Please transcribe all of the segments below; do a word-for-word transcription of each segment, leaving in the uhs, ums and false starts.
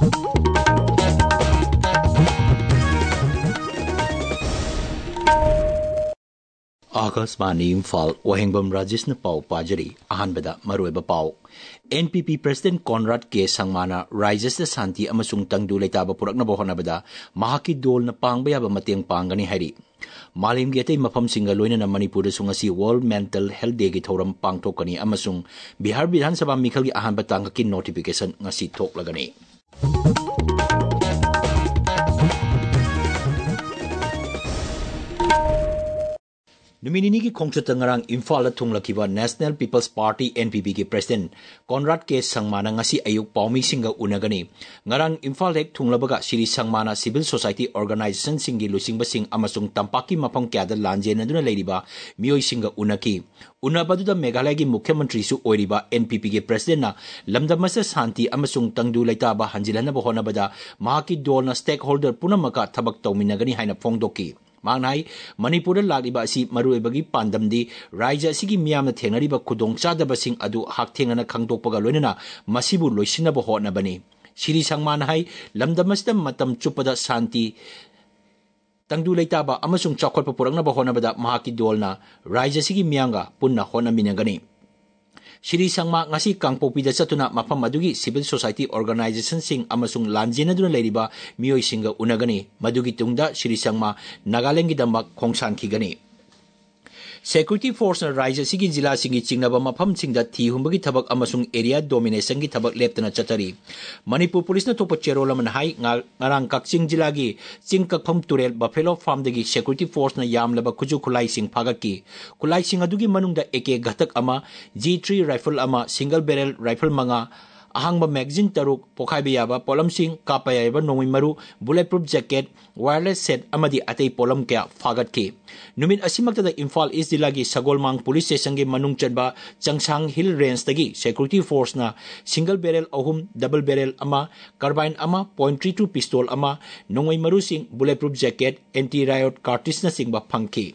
आकाशवाणी इम्फाल वहेंगबम राजेश पाव पाजरी अहानबदा मरोइबा पाव एनपीपी प्रेसिडेंट कॉनराड के संगमाना राइजस शांति अमसुंग तंगदु लेताब पुरकनब होनबदा महाकी दोलना पांगबा याबा मतेंग पांगनी हाइरी मालेमगी अतै मफमसिंगा लोइनना मणिपुर सुंगसी वर्ल्ड मेंटल हेल्थ डे की थौरम पांगथोकनी अमसुंग बिहार विधानसभा मिखलगी अहानबा तांगकी नोटिफिकेशन ngasi थोकलगनी नुमिनिनी की खोंगचत ngarang इम्फाल थुंगलकिबा नेशनल पीपल्स पार्टी एनपीपी की प्रेसिडेंट कॉनराड के संगमाना ngasi अयुक पाउमी सिंगा उनगनी ngarang इम्फाल हेक थुंगलबगा श्री संगमाना सिविल सोसाइटी ऑर्गेनाइजेशन सिंगी लुसिंगबा सिंग अमसुंग तंपाकी मफम क्यादा लांजेनदुना लेरिबा मियोय सिंगा उनकी उनबदुदा मेघालय की मुख्यमंत्री सु ओइरिबा एनपीपी के प्रेसिडेंट ना लमदमस शांति अमसुंग तंगदु लेताबा हंजिलनब होनबदा महाकी दोलना स्टेक होल्डर पुनमका थबक तौमिनगनी हाइना फोंगदोकी मांगनाई मणिपुर लागिबा असि मरुइबगी पांदमदी राज्य असिगी मियामना थेंगरिबा खुदोंग चादबसिंग अदु हाकथेंगना खंगदोकपगा लोइनना मसिबु लोइसिनब होनबनी श्री संगमान हाई लमदमसदा मतम चुपदा शांति तंगदु लेताबा अमसुंग चौखटप पुरंगनब होनबदा महाकी दोलना राज्य असिगी मियांगा पुन्ना होनमिनगनी Shri Sangma ngasi kangpokpida chatuna mafam adugi civil society organization sing amasung lanjenaduna leiriba miyoi singa unagani madugi tungda Shri Sangma Nagaland की दमक खोंगसान खिगनी सेक्यूरिटी फोर्स राज्य सिगी जिला सिंगी चिंगनबा मफम सिंगदा थी हुंबगी थबक अमसुंग एरिया डोमिनेशन की थबक लेप्तना चतरी मणिपुर पुलिस न थोप चेरोल मन हाई ngarang kakching जिला की चिंग कखम तुरेल बफेलो फार्म दगी सेक्यूरिटी फोर्स न यामलबा खुजु खुलाई सिंग फागकी खुलाई सिंग अदुगी मनुंगदा एके घटक अमा जी थ्री राइफल अमा सिंगल बैरल राइफल मंगा अहांगबा मैगजीन तरुक पोखाइबा याबा पोलम सिंग कापा याबा नोंगै मरु bullet proof jacket wireless set अमदी अतै पोलम क्या फागतके नुमित असिमक्तदा इम्फाल ईस्ट जिला की सगोलमांग पुलिस स्टेशन के मनुंग चनबा चंगसांग हिल रेंज तगी सिक्योरिटी फोर्स ना सिंगल बैरल अहुम डबल बैरल अमा कार्बाइन अमा पॉइंट थ्री टू पिस्तौल अमा नोंगै मरु सिंग bullet proof jacket anti riot cartridge न सिंगबा फंगकी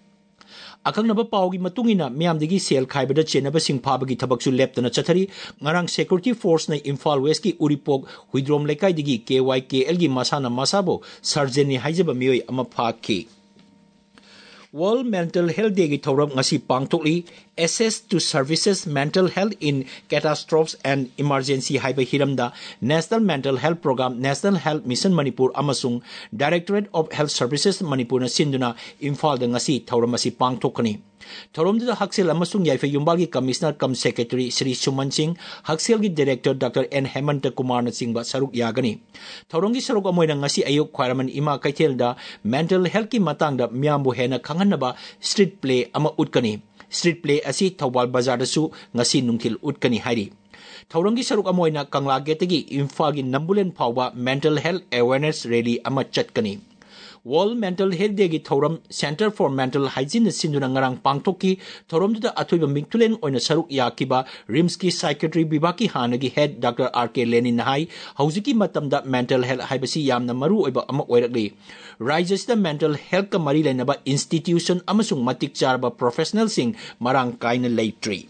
अखंगनबा पावगी मतुंगिना म्यामदगी सेल खाइबदा चेनबा सिंग फाबगी थबकसु लेप्तना चथरी ngarang सिक्योरिटी फोर्स ने इम्फाल वेस्ट की उरिपोक हुइद्रोम लेकाइदगी केवाईकेएल की मसाना मसाबो सर्जनी हाइजबा मियोय अमा फाकी वर्ल्ड मेंटल हेल्थ डे की थौरम ngasi पांगथोकली access to services mental health in catastrophes and emergency haiba hiramda national mental health program national health mission manipur amasung directorate of health services manipur na sinduna imphal da ngasi thauram asi pangthokani थौरम द हक्सेल अमसुंग याइफे युम्बाल की commissioner cum secretary Shri Suman Singh हक्सेल की director doctor N Hemant Kumar न सिंह सरुक यागनी थौरम की सरुक अमोइना ngasi अयुक ख्वारमन इमा कैथेल दा मेंटल हेल्थ की मतंग दा म्यामबो हेना खंगनबा स्ट्रीट प्ले अमा उटकनी स्ट्रीट प्ले असी थौबाल बाजार दसु ngasi नुंथिल उटकनी हाइरी थौरम की सरुक अमोइना कंगला गेटगी इम्फाल की नंबुलेन फावबा मेंटल हेल्थ अवेयरनेस रैली अमा चटकनी वर्ल्ड मेंटल हेल्थ डे की थौरम सेंटर फॉर मेंटल हाइजीन सिंधुना ngarang पांगथोकी थौरम दुदा अथुइबा मिक्तुलेन ओइना सरुक याकिबा रिम्स की साइकेट्री विभाग की हानगी head doctor R K Lenin हाई हौजिकी मतमदा मेंटल हेल्थ हाइबसी यामना मरु ओइबा अमा ओइरकली राज्यसिदा मेंटल हेल्थ का मरी लेनबा इंस्टीट्यूशन अमसुंग मतिक चारबा प्रोफेशनल सिंग मरांग काइना लेट्री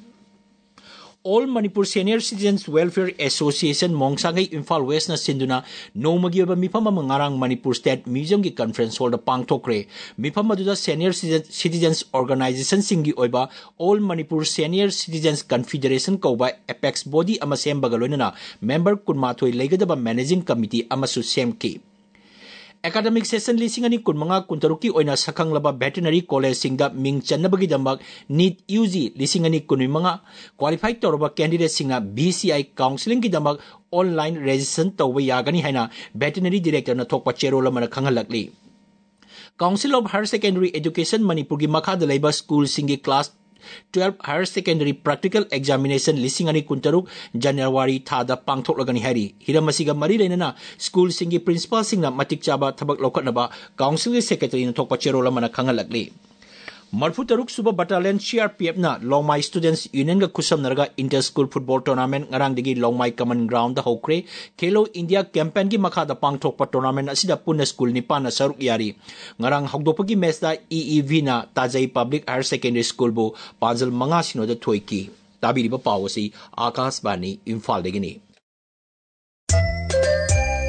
All Manipur Senior Citizens Welfare Association Mongsangay Imphal West na sinduna nongmagi oba mifam ama ngarang Manipur State Museum ki conference hall da pangthokre mifam aduda Senior Citizens Organization singi oiba All Manipur Senior Citizens Confederation kauba apex body ama sembaga loinana member kunmathoi leigadaba managing committee amasu semki Academic session lising ani kunmanga kuntaruki oina sakanglaba veterinary college singda ming channabagi dambak NEET U G lising ani kunimanga qualified toroba candidate singa B C I counseling ki dambak online registration tawba yagani haina veterinary director na thokpa cherola mana khangalakli Council of Higher Secondary Education Manipur ki makhada leiba school singi class twelve higher secondary practical examination lising ani kuntaruk January thada pangthoklagani hari hiramasiga mari leinana school singi principal singna matik chaba thabak lokatnaba council secretary na thokpa cherola mana khangalakli Marfu Taruk Suba Battalion C R P F na Longmai Students Union ga kusam narga inter school football tournament ngarang digi Longmai common ground da hokre Khelo India campaign gi makha da pangthokpa tournament asida punna school nipan na saruk yari ngarang hokdopagi match da E E V na Tajai Public Higher Secondary School bo Panjal manga sino da thoiki tabiriba pawasi Akashbani Imphal degini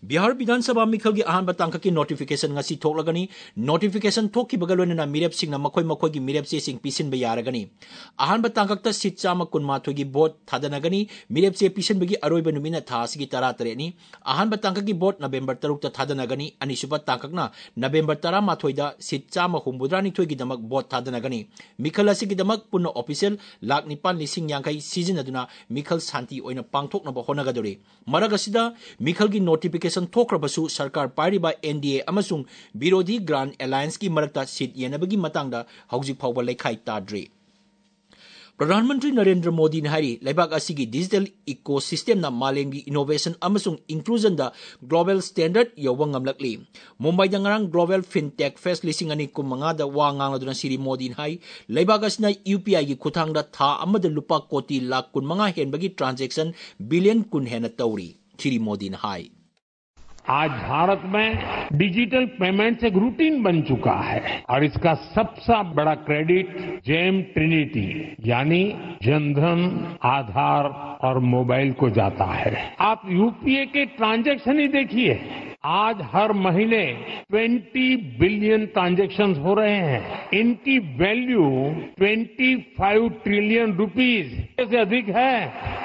Bihar Vidhan Sabha मिखल की अहान बतांक की notification ngasi थोकलगनी notification थोकी बगल लोनना मिरेप सिंगना मखोय मखोय की मिरेप से सिंग पिसिन बे यारगनी अहान बतांक सीट चामा कुनमाथोय की बोट थादनगनी मिरेप से पिसिन बगी अरोइब नुमिना थास की तरा तरेनी अहान बतांक की बोट नवेंबर तरुक ता थादनगनी अनिसुबा तांकना नवेंबर तरा माथोयदा सीट चामा हुंबुद्रानिथोय की दमक बोट थादनगनी मिखल असि की दमक पुन्ना ऑफिशियल लाख निपान लिसिंग यांखै सिजिनदुना मिखल शांति ओइना पांगथोकनबा होनगदोरे मरग असिदा मिखल की नोटिफिकेशन थोक्रबसु सरकार पारिबा एनडीए अमसुंग विरोधी ग्रांड अलायंस की मरकता सीट येनबगी मतंगदा हौजिक फावबा लेखाई ताद्रे प्रधानमंत्री नरेंद्र मोदी ने हारी लेबाक असिगी डिजिटल इकोसिस्टम ना मालेंगी इनोवेशन अमसुंग इंक्लूजन दा ग्लोबल स्टैंडर्ड यौबा ngamlakli मुंबई दा ngarang ग्लोबल फिनटेक फेस्ट लिसिंग अनि कुमंगा दा वा ngangaduna सिरी मोदी ने हाई लेबाक असना यूपीआई की खुथांग दा था अमद लुपा कोटी लाख कुमंगा हेनबगी ट्रांजैक्शन बिलियन कुन हेना तौरी श्री मोदी ने हाई आज भारत में डिजिटल पेमेंट्स एक रूटीन बन चुका है और इसका सबसे बड़ा क्रेडिट जेम ट्रिनिटी यानी जनधन आधार और मोबाइल को जाता है आप यूपीए के ट्रांजैक्शन ही देखिए आज हर महीने बीस बिलियन ट्रांजैक्शंस हो रहे हैं इनकी वैल्यू पच्चीस ट्रिलियन रुपीस से अधिक है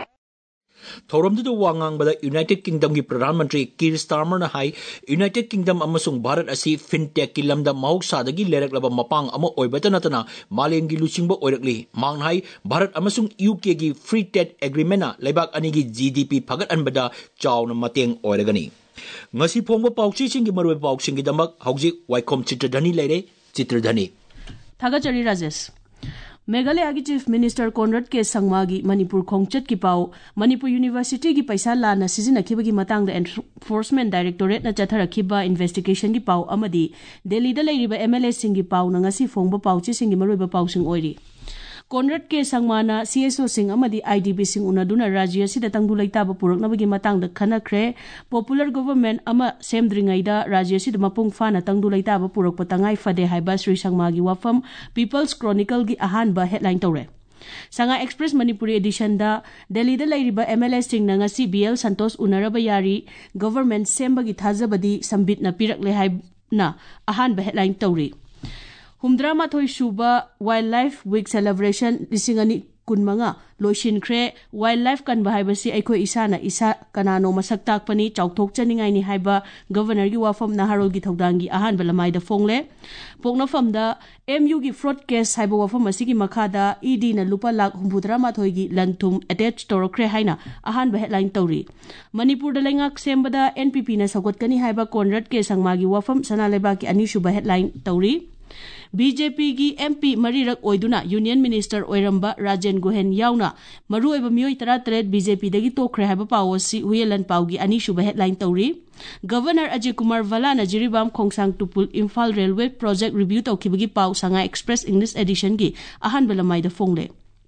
थौरमदु वांगांगबदा यूनाइटेड किंगडम की प्रधानमंत्री कीर स्टारमर ने हाई यूनाइटेड किंगडम अमसुंग भारत असी फिनटेक की लमदा मौसादगी लेरकलबा मपांग अमा ओइबता नतना मालेंगी लुचिंगबा ओइरकली मांग हाई भारत अमसुंग यूके की फ्री ट्रेड एग्रीमेंट लेबाक अनि की जीडीपी फगत अनबदा चावना मतेंग ओइरगनी ngasi phongba pauchi singi maroi pauchi singi damak hauji waikhom chitradhani leire chitradhani thagachari rajesh Meghalaya की चीफ मिनिस्टर कॉनराड के संगमागी मणिपुर खोंगचत की पाव मणिपुर यूनिवर्सिटी की पैसा लाना सिजिनखिबगी मतंगदा एनफोर्समेंट डायरेक्टोरेट न चथरखिबा इन्वेस्टिगेशन की पाव अमदी दिल्ली दा लेरिबा एमएलए सिंह की पाव नंगसी फोंगबा पावची सिंह मरोइबा पावसिंग ओइरी कॉनराड के संगमाना सीएसओ सिंह अमदी आईडीबी सिंह उनदुना राज्य सिदा तंगदु लैताबा पुरकनबगी मतंगदा खनखरे पॉपुलर गवर्नमेंट अमा सेमद्रिंगैदा राज्य सिदा मपुंग फाना तंगदु लैताबा पुरकप तंगाई फदे हाइबा श्री संगमागी वाफम पीपल्स क्रॉनिकल की अहानबा हेडलाइन तौरे संगा एक्सप्रेस मणिपुरी एडिशन दा दिल्ली दा लैरिबा एमएलए सिंह नंगसी बीएल संतोष उनरबा यारी गवर्नमेंट सेमबगी थाजबदी संबित न पिरकले हाइबना अहानबा हेडलाइन तौरी हुमद्रा माथोई सुबा वाइल्ड लाइफ वीक सेलिब्रेशन लिसिंगनी कुनमंगा लोइसिनख्रे वाइल्ड लाइफ कनबा हाइबसी अखो इसाना इसा कनानो मसक ताकपनी चौथोक चनिंगाइनी हाइबा गवर्नर की वाफम नाहारोल की थौदांगी अहान बलमाइदा फोंगले पोंगनफमदा एमयू की फ्रॉड केस हाइबा वाफम असिगी मखादा ईडी ना लुपा लाख हुमद्रा माथोई की लंथुम अटैच तोरख्रे हाइना अहान हेडलाइन तौरी मणिपुर दा लेंगाक सेमबदा एनपीपी ना सगोतकनी हाइबा कॉनराड के संगमागी वाफम सनालेबा की अनिसुबा हेडलाइन तौरी बीजेपी की एमपी मरीरक ओइदुना यूनियन मिनिस्टर ओइरंबा राजेन गोहेन याउना मरुएबा मियोय तरा तरेत बीजेपी दगी तोखरे हाइबा पावसी हुयेलन पावगी अनिसुबा हेडलाइन तौरी गवर्नर अजय कुमार भला नजिरीबाम Khongsang Tupul Imphal railway project review तौखिबगी पाव संगा एक्सप्रेस इंग्लिश एडिशन की अहान बलमाइदा फोंगले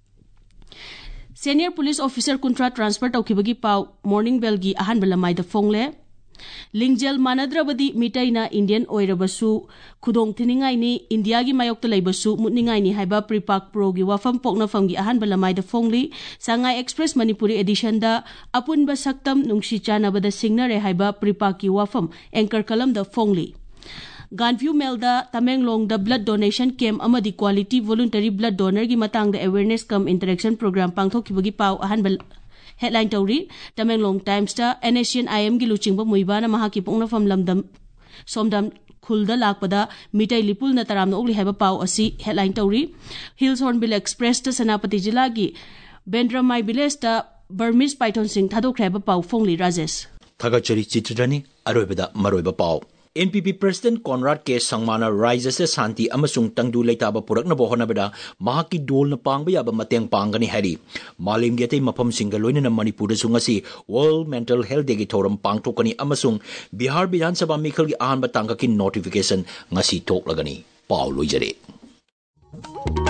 सीनियर पुलिस ऑफिसर कुंट्रा ट्रांसफर तौखिबगी पाव मॉर्निंग बेल की अहान बलमाइदा फोंगले लिंगजेल मानद्रबदी मिटैना इंडियन ओइरबसु खुदोंग थिनिंगाइनी इंडिया की मायोक्ता लैबसु मुतनिंगाइनी हाइबा प्रीपाक प्रो की वाफम पोकनफम की अहान बलमाइदा फोंगली सांगाई एक्सप्रेस मणिपुरी एडिशन दा अपुनबा सक्तम नुंगसी चानबदा सिंगनरे हाइबा प्रीपाक की वाफम एंकर कलम दा फोंगली गानव्यू मेलदा तमेंगलोंग दा ब्लड डोनेशन कैंप अमदी क्वालिटी वॉलंटरी ब्लड डोनर की मतंग दा अवेयरनेस कम इंटरेक्शन प्रोग्राम पांगथोखिबगी पाव अहान हेडलाइन तौरी तमेंगलोंग टाइम्स दा एनएशियन आईएम की लुचिंगबा मुइबाना महाकी पोंगनफम लमदम सोमदम खुलदा लाकपदा मिटै लिपुल न तरामना ओगली हाइबा पाव असि हेडलाइन तौरी हिल्स हॉर्नबिल एक्सप्रेस दा सनापति जिला की बेंद्रमाई विलेज दा बर्मिस पाइथन सिंह थादोखरेबा पाव फोंगली राजेश थगचरी चित्रनी अरोइबदा मरोइबा पाव एनपीपी प्रेसिडेंट कॉनराड के संगमाना राज्य से शांति अमसुंग तंगदु लेताबा पुरकनबा होनबदा महाकी डोलना पांगबा याबा मतेंग पांगनी हैरी मालिंगी अतै मफम सिंगा लोइनना मणिपुर सुंगसी वर्ल्ड मेंटल हेल्थ डे की थौरम पांगथोकनी अमसुंग बिहार विधानसभा मिखल की अहानबा तांगा की नोटिफिकेशन ngasi थोकलगनी पाव लोइजरे।